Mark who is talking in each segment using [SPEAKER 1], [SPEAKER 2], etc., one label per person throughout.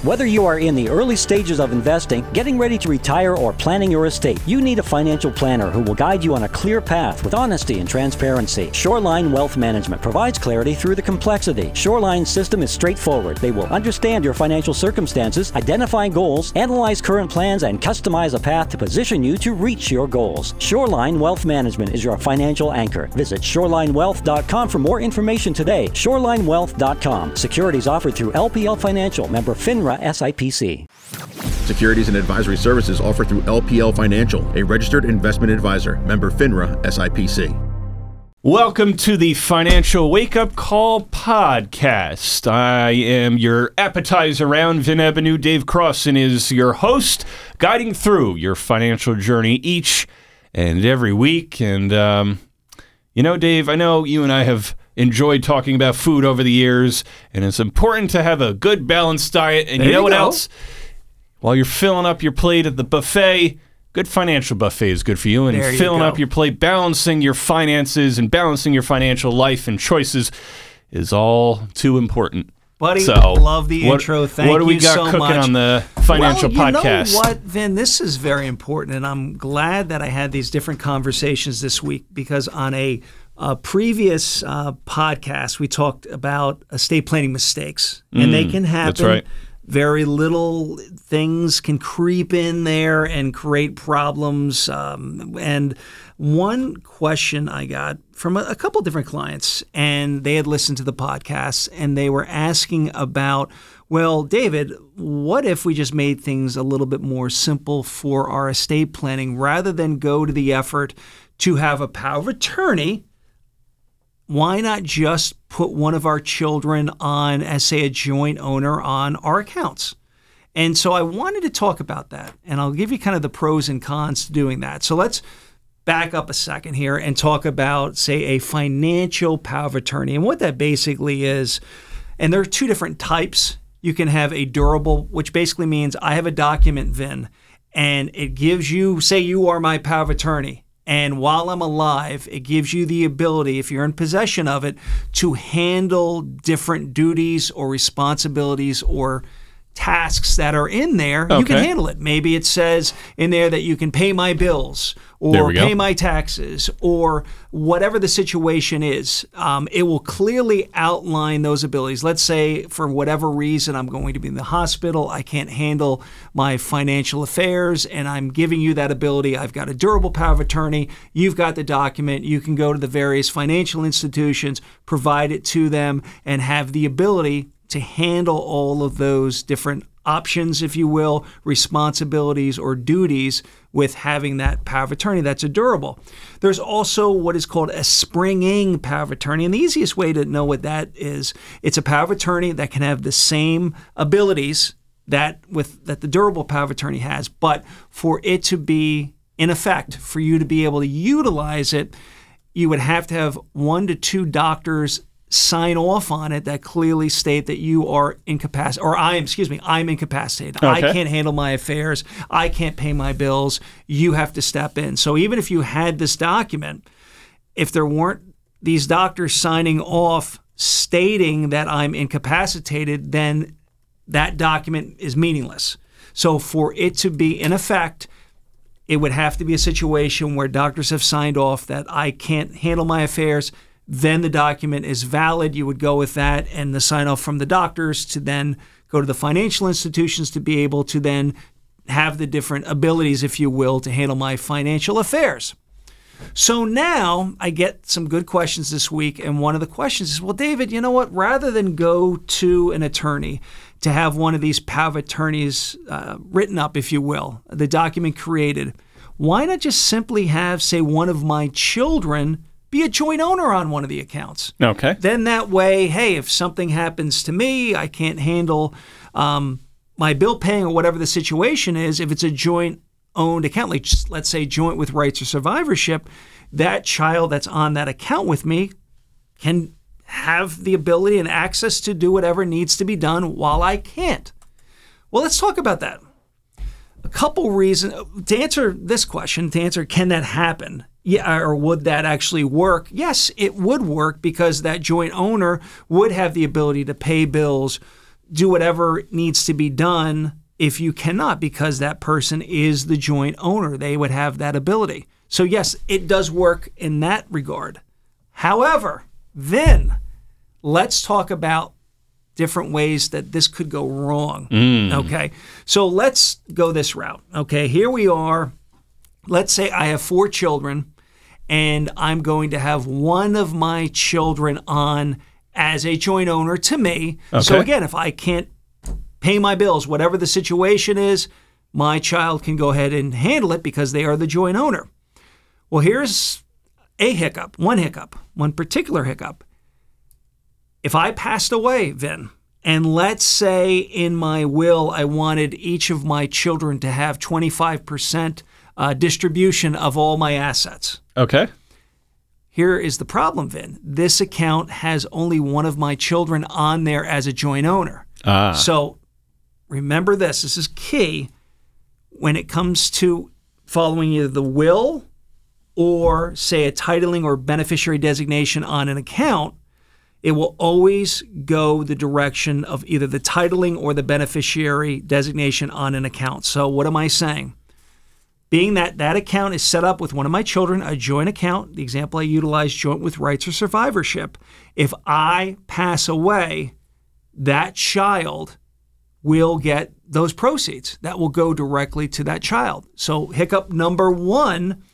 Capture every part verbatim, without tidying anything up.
[SPEAKER 1] Whether you are in the early stages of investing, getting ready to retire, or planning your estate, you need a financial planner who will guide you on a clear path with honesty and transparency. Shoreline Wealth Management provides clarity through the complexity. Shoreline's system is straightforward. They will understand your financial circumstances, identify goals, analyze current plans, and customize a path to position you to reach your goals. Shoreline Wealth Management is your financial anchor. Visit shoreline wealth dot com for more information today. shoreline wealth dot com. Securities offered through L P L Financial, member FINRA S I P C.
[SPEAKER 2] Securities and advisory services offered through L P L Financial, a registered investment advisor, member FINRA S I P C.
[SPEAKER 3] Welcome to the Financial Wake Up Call podcast. I am your appetizer round. Vin Ebenau, Dave Crossan is your host, guiding through your financial journey each and every week. And, um, you know, Dave, I know you and I have enjoyed talking about food over the years, and it's important to have a good balanced diet. And
[SPEAKER 4] there
[SPEAKER 3] you know
[SPEAKER 4] you
[SPEAKER 3] what
[SPEAKER 4] go.
[SPEAKER 3] else? While you're filling up your plate at the buffet, good financial buffet is good for you. And
[SPEAKER 4] There you
[SPEAKER 3] filling
[SPEAKER 4] go.
[SPEAKER 3] up your plate, balancing your finances and balancing your financial life and choices is all too important.
[SPEAKER 4] Buddy,
[SPEAKER 3] So,
[SPEAKER 4] love the
[SPEAKER 3] what-
[SPEAKER 4] intro. Thank
[SPEAKER 3] what do we
[SPEAKER 4] you
[SPEAKER 3] got
[SPEAKER 4] so
[SPEAKER 3] cooking
[SPEAKER 4] much.
[SPEAKER 3] on the financial
[SPEAKER 4] well, you
[SPEAKER 3] podcast?
[SPEAKER 4] know what, Vin? This is very important, and I'm glad that I had these different conversations this week because on a, a previous uh, podcast, we talked about estate planning mistakes, and they can happen.
[SPEAKER 3] that's right.
[SPEAKER 4] Very little things can creep in there and create problems. Um, and one question I got from a, a couple different clients, and they had listened to the podcast, and they were asking about, well, David, what if we just made things a little bit more simple for our estate planning rather than go to the effort to have a power of attorney? Why not just put one of our children on, as say, a joint owner on our accounts? And so I wanted to talk about that, and I'll give you kind of the pros and cons to doing that. So let's back up a second here and talk about, say, a financial power of attorney. And what that basically is, and there are two different types. You can have a durable, which basically means I have a document, Vin, and it gives you, say you are my power of attorney. And while I'm alive, it gives you the ability, if you're in possession of it, to handle different duties or responsibilities or tasks that are in there. You can
[SPEAKER 3] Okay.
[SPEAKER 4] handle it. Maybe it says in there that you can pay my bills
[SPEAKER 3] There
[SPEAKER 4] or
[SPEAKER 3] we go.
[SPEAKER 4] pay my taxes or whatever the situation is. Um, it will clearly outline those abilities. Let's say for whatever reason I'm going to be in the hospital, I can't handle my financial affairs, and I'm giving you that ability. I've got a durable power of attorney. You've got the document. You can go to the various financial institutions, provide it to them, and have the ability to handle all of those different options, if you will, responsibilities or duties with having that power of attorney. That's a durable. There's also what is called a springing power of attorney. And the easiest way to know what that is, it's a power of attorney that can have the same abilities that with that the durable power of attorney has, but for it to be in effect, for you to be able to utilize it, you would have to have one to two doctors sign off on it that clearly state that you are incapacitated, or I am, excuse me, I'm incapacitated.
[SPEAKER 3] Okay.
[SPEAKER 4] I can't handle my affairs. I can't pay my bills. You have to step in. So even if you had this document, if there weren't these doctors signing off stating that I'm incapacitated, then that document is meaningless. So for it to be in effect, it would have to be a situation where doctors have signed off that I can't handle my affairs. Then the document is valid. You would go with that and the sign off from the doctors to then go to the financial institutions to be able to then have the different abilities, if you will, to handle my financial affairs. So now I get some good questions this week. And one of the questions is, well, David, you know what? Rather than go to an attorney to have one of these power of attorneys uh, written up, if you will, the document created, why not just simply have, say, one of my children be a joint owner on one of the accounts?
[SPEAKER 3] Okay.
[SPEAKER 4] Then that way, hey, if something happens to me, I can't handle um, my bill paying or whatever the situation is. If it's a joint owned account, like just, let's say joint with rights or survivorship, that child that's on that account with me can have the ability and access to do whatever needs to be done while I can't. Well, let's talk about that. A couple reasons to answer this question, to answer, can that happen? Yeah, or would that actually work? Yes, it would work because that joint owner would have the ability to pay bills, do whatever needs to be done if you cannot, because that person is the joint owner. They would have that ability. So yes, it does work in that regard. However, then let's talk about different ways that this could go wrong. Mm. Okay, so let's go this route. Okay, here we are. Let's say I have four children, and I'm going to have one of my children on as a joint owner to me.
[SPEAKER 3] Okay.
[SPEAKER 4] So again, if I can't pay my bills, whatever the situation is, my child can go ahead and handle it because they are the joint owner. Well, here's a hiccup, one hiccup, one particular hiccup. If I passed away, Vin, and let's say in my will I wanted each of my children to have twenty-five percent uh, distribution of all my assets.
[SPEAKER 3] Okay.
[SPEAKER 4] Here is the problem, Vin. This account has only one of my children on there as a joint owner.
[SPEAKER 3] Ah.
[SPEAKER 4] So remember this. This is key when it comes to following either the will or, say, a titling or beneficiary designation on an account. It will always go the direction of either the titling or the beneficiary designation on an account. So what am I saying? Being that that account is set up with one of my children, a joint account, the example I utilized, joint with rights or survivorship, if I pass away, that child will get those proceeds. That will go directly to that child. So hiccup number one,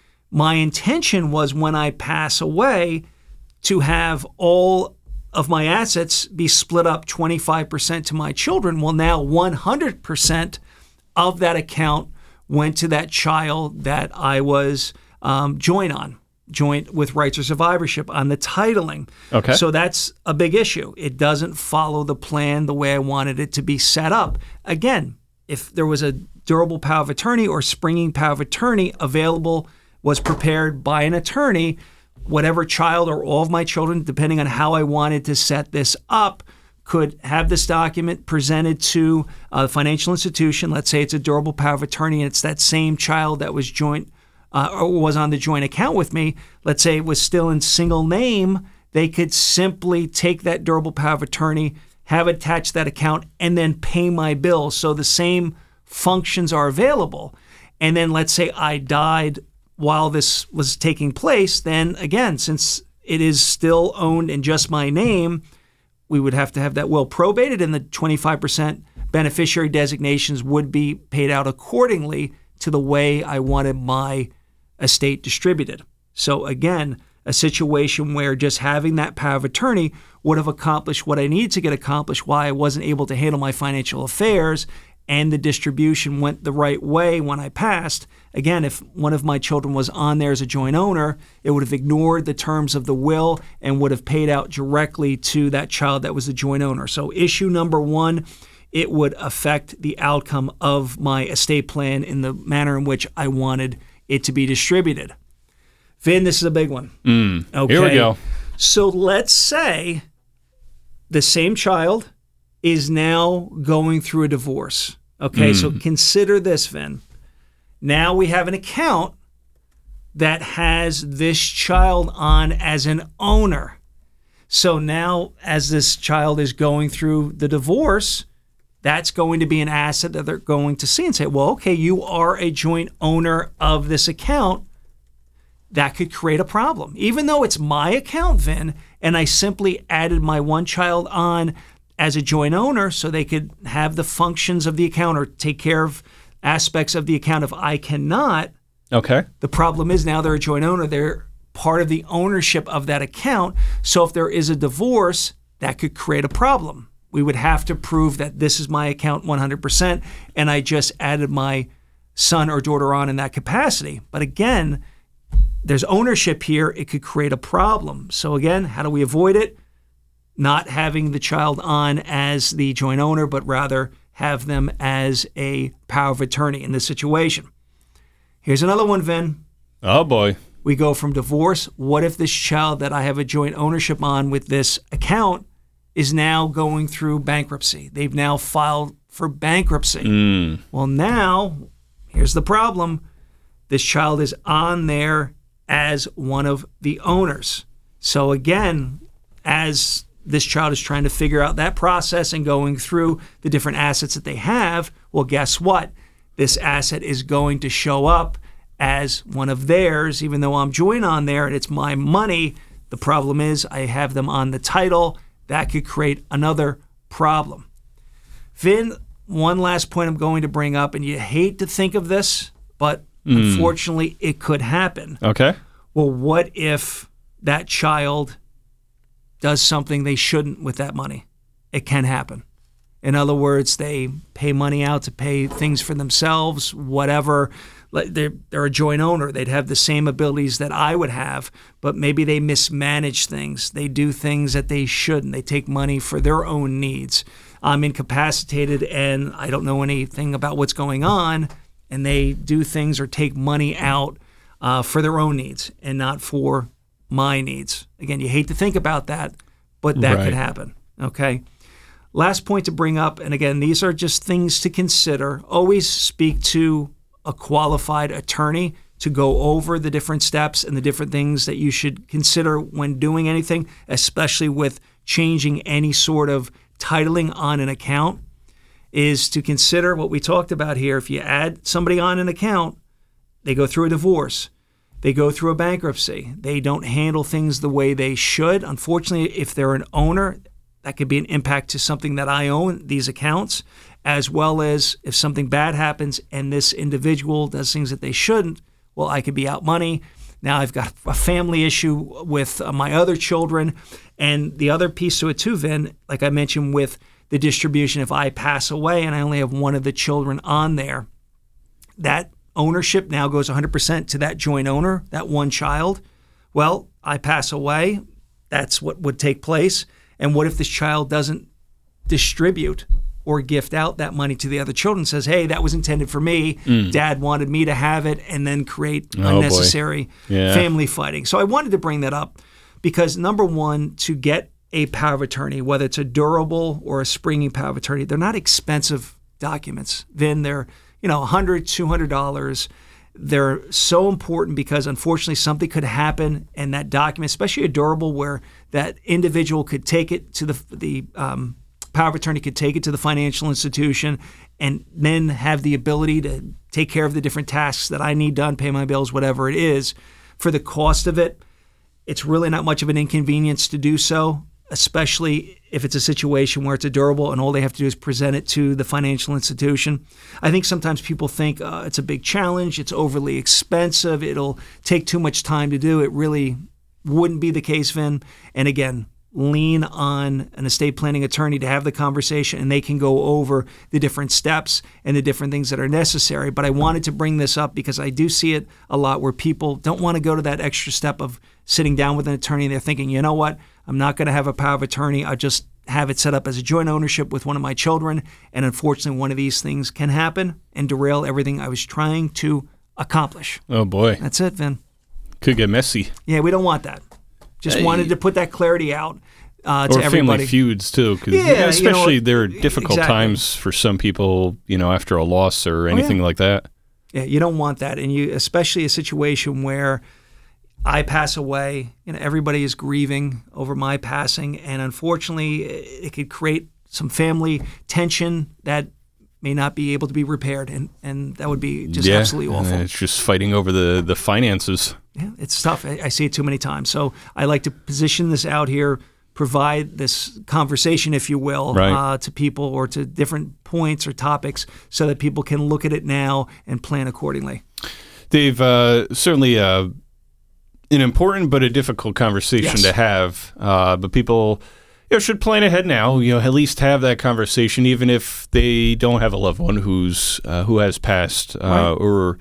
[SPEAKER 4] my intention was when I pass away to have all of my assets be split up twenty-five percent to my children. Well, now one hundred percent of that account went to that child that I was um, joint on, joint with rights or survivorship on the titling.
[SPEAKER 3] Okay.
[SPEAKER 4] So that's a big issue. It doesn't follow the plan the way I wanted it to be set up. Again, if there was a durable power of attorney or springing power of attorney available, was prepared by an attorney, whatever child or all of my children, depending on how I wanted to set this up, could have this document presented to a financial institution. Let's say it's a durable power of attorney and it's that same child that was joint uh, or was on the joint account with me. Let's say it was still in single name. They could simply take that durable power of attorney, have it attached to that account, and then pay my bills. So the same functions are available. And then let's say I died while this was taking place, then again, since it is still owned in just my name, we would have to have that will probated and the twenty-five percent beneficiary designations would be paid out accordingly to the way I wanted my estate distributed. So again, a situation where just having that power of attorney would have accomplished what I needed to get accomplished while I wasn't able to handle my financial affairs, and the distribution went the right way when I passed. Again, if one of my children was on there as a joint owner, it would have ignored the terms of the will and would have paid out directly to that child that was the joint owner. So issue number one, it would affect the outcome of my estate plan in the manner in which I wanted it to be distributed. Vin, this is a big one.
[SPEAKER 3] Mm,
[SPEAKER 4] okay.
[SPEAKER 3] Here we go.
[SPEAKER 4] So let's say the same child is now going through a divorce. Okay, mm. so consider this, Vin. Now we have an account that has this child on as an owner. So now as this child is going through the divorce, that's going to be an asset that they're going to see and say, well, okay, you are a joint owner of this account. That could create a problem. Even though it's my account, Vin, and I simply added my one child on as a joint owner so they could have the functions of the account or take care of aspects of the account if I cannot.
[SPEAKER 3] Okay.
[SPEAKER 4] The problem is now they're a joint owner. They're part of the ownership of that account. So if there is a divorce, that could create a problem. We would have to prove that this is my account one hundred percent and I just added my son or daughter on in that capacity. But again, there's ownership here. It could create a problem. So again, how do we avoid it? Not having the child on as the joint owner, but rather have them as a power of attorney in this situation. Here's another one, Vin.
[SPEAKER 3] Oh, boy.
[SPEAKER 4] We go from divorce. What if this child that I have a joint ownership on with this account is now going through bankruptcy? They've now filed for bankruptcy.
[SPEAKER 3] Mm.
[SPEAKER 4] Well, now, here's the problem. This child is on there as one of the owners. So again, as this child is trying to figure out that process and going through the different assets that they have, well, guess what? This asset is going to show up as one of theirs, even though I'm joint on there and it's my money. The problem is I have them on the title. That could create another problem. Vin, one last point I'm going to bring up, and you hate to think of this, but mm. unfortunately it could happen.
[SPEAKER 3] Okay.
[SPEAKER 4] Well, what if that child does something they shouldn't with that money? It can happen. In other words, they pay money out to pay things for themselves, whatever. They're, they're a joint owner. They'd have the same abilities that I would have, but maybe they mismanage things. They do things that they shouldn't. They take money for their own needs. I'm incapacitated and I don't know anything about what's going on, and they do things or take money out uh, for their own needs and not for my needs. Again, you hate to think about that, but that
[SPEAKER 3] right.
[SPEAKER 4] could happen, okay? Last point to bring up, and again, these are just things to consider. Always speak to a qualified attorney to go over the different steps and the different things that you should consider when doing anything, especially with changing any sort of titling on an account, is to consider what we talked about here. If you add somebody on an account, they go through a divorce, they go through a bankruptcy, they don't handle things the way they should. Unfortunately, if they're an owner, that could be an impact to something that I own, these accounts, as well as if something bad happens and this individual does things that they shouldn't, well, I could be out money. Now I've got a family issue with uh, my other children. And the other piece to it too, Vin, like I mentioned with the distribution, if I pass away and I only have one of the children on there, that ownership now goes one hundred percent to that joint owner, that one child. Well, I pass away, that's what would take place. And what if this child doesn't distribute or gift out that money to the other children, says, hey, that was intended for me. Mm. Dad wanted me to have it, and then create
[SPEAKER 3] oh,
[SPEAKER 4] unnecessary
[SPEAKER 3] yeah.
[SPEAKER 4] family fighting. So I wanted to bring that up because, number one, to get a power of attorney, whether it's a durable or a springing power of attorney, they're not expensive documents. Then they're, you know, one hundred dollars, two hundred dollars. They're so important because, unfortunately, something could happen, and that document, especially a durable, where that individual could take it to the the um, power of attorney could take it to the financial institution and then have the ability to take care of the different tasks that I need done, pay my bills, whatever it is. For the cost of it, it's really not much of an inconvenience to do so, especially if it's a situation where it's a durable and all they have to do is present it to the financial institution. I think sometimes people think uh, it's a big challenge, it's overly expensive, it'll take too much time to do. It really wouldn't be the case, Vin. And again, lean on an estate planning attorney to have the conversation, and they can go over the different steps and the different things that are necessary. But I wanted to bring this up because I do see it a lot where people don't want to go to that extra step of sitting down with an attorney. They're thinking, you know what, I'm not going to have a power of attorney. I'll just have it set up as a joint ownership with one of my children. And unfortunately, one of these things can happen and derail everything I was trying to accomplish.
[SPEAKER 3] Oh, boy.
[SPEAKER 4] That's it, Vin.
[SPEAKER 3] Could get messy.
[SPEAKER 4] Yeah, we don't want that. Just
[SPEAKER 3] Hey.
[SPEAKER 4] wanted to put that clarity out uh, to
[SPEAKER 3] or
[SPEAKER 4] everybody.
[SPEAKER 3] family feuds, too. Cause
[SPEAKER 4] Yeah,
[SPEAKER 3] especially
[SPEAKER 4] you know,
[SPEAKER 3] there are difficult
[SPEAKER 4] exactly.
[SPEAKER 3] times for some people, you know, after a loss or anything
[SPEAKER 4] oh, yeah.
[SPEAKER 3] like that.
[SPEAKER 4] Yeah, you don't want that. And you, especially a situation where I pass away, you know, everybody is grieving over my passing. And unfortunately, it could create some family tension that may not be able to be repaired. And, and that would be just
[SPEAKER 3] yeah,
[SPEAKER 4] absolutely awful.
[SPEAKER 3] and it's just fighting over the, the finances.
[SPEAKER 4] Yeah, it's tough. I, I see it too many times. So I like to position this out here, provide this conversation, if you will,
[SPEAKER 3] Right.
[SPEAKER 4] uh, to people or to different points or topics so that people can look at it now and plan accordingly.
[SPEAKER 3] Dave, uh, certainly uh, an important but a difficult conversation
[SPEAKER 4] Yes.
[SPEAKER 3] to have. Uh, but people you know, should plan ahead now. You know, at least have that conversation, even if they don't have a loved one who's uh, who has passed uh,
[SPEAKER 4] Right.
[SPEAKER 3] or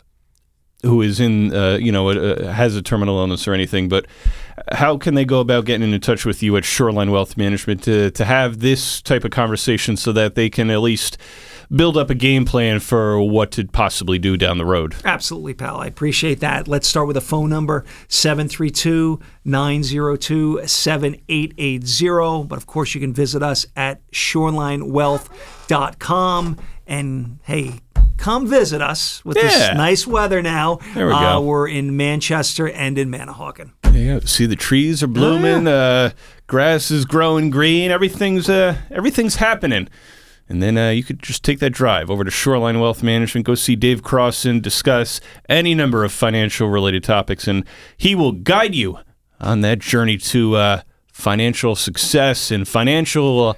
[SPEAKER 3] who is in, uh, you know, uh, has a terminal illness or anything. But how can they go about getting in touch with you at Shoreline Wealth Management to to have this type of conversation so that they can at least build up a game plan for what to possibly do down the road?
[SPEAKER 4] Absolutely, pal. I appreciate that. Let's start with a phone number, seven three two, nine zero two, seven eight eight zero. But of course, you can visit us at shoreline wealth dot com. And hey, come visit us with
[SPEAKER 3] Yeah.
[SPEAKER 4] this nice weather now.
[SPEAKER 3] There we
[SPEAKER 4] Uh,
[SPEAKER 3] go.
[SPEAKER 4] we're in Manchester and in Manahawkin.
[SPEAKER 3] Yeah, see the trees are blooming, uh, grass is growing green, everything's uh, everything's happening. And then uh, you could just take that drive over to Shoreline Wealth Management, go see Dave Crossan, discuss any number of financial-related topics, and he will guide you on that journey to uh, financial success and financial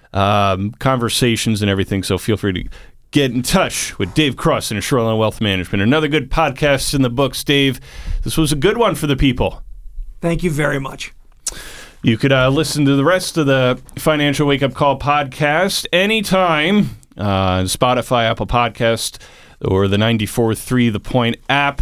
[SPEAKER 3] um, conversations and everything. So feel free to get in touch with Dave Crossan and Shoreline Wealth Management. Another good podcast in the books, Dave. This was a good one for the people.
[SPEAKER 4] Thank you very much.
[SPEAKER 3] You could uh, listen to the rest of the Financial Wake Up Call podcast anytime on uh, Spotify, Apple Podcast, or the ninety-four point three The Point app.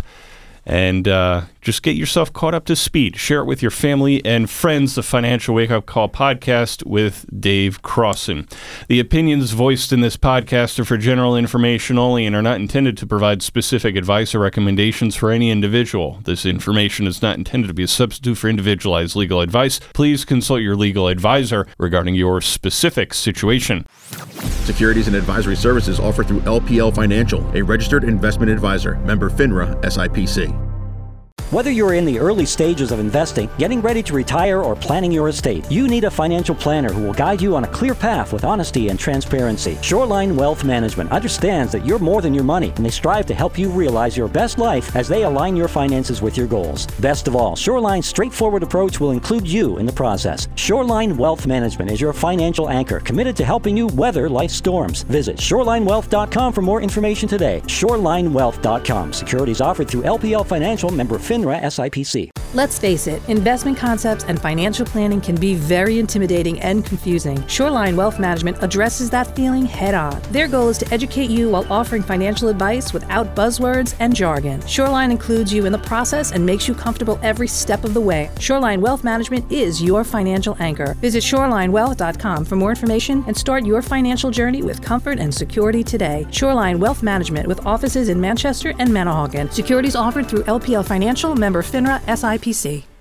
[SPEAKER 3] And uh, just get yourself caught up to speed. Share it with your family and friends, the Financial Wake Up Call podcast with Dave Crossan. The opinions voiced in this podcast are for general information only and are not intended to provide specific advice or recommendations for any individual. This information is not intended to be a substitute for individualized legal advice. Please consult your legal advisor regarding your specific situation.
[SPEAKER 2] Securities and advisory services offered through L P L Financial, a registered investment advisor, member FINRA S I P C.
[SPEAKER 1] Whether you're in the early stages of investing, getting ready to retire, or planning your estate, you need a financial planner who will guide you on a clear path with honesty and transparency. Shoreline Wealth Management understands that you're more than your money, and they strive to help you realize your best life as they align your finances with your goals. Best of all, Shoreline's straightforward approach will include you in the process. Shoreline Wealth Management is your financial anchor, committed to helping you weather life's storms. Visit shoreline wealth dot com for more information today. shoreline wealth dot com. Securities offered through L P L Financial, member FINRA S I P C.
[SPEAKER 5] Let's face it, investment concepts and financial planning can be very intimidating and confusing. Shoreline Wealth Management addresses that feeling head on. Their goal is to educate you while offering financial advice without buzzwords and jargon. Shoreline includes you in the process and makes you comfortable every step of the way. Shoreline Wealth Management is your financial anchor. Visit shoreline wealth dot com for more information and start your financial journey with comfort and security today. Shoreline Wealth Management, with offices in Manchester and Manahawkin. Securities offered through L P L Financial, member FINRA S I P C.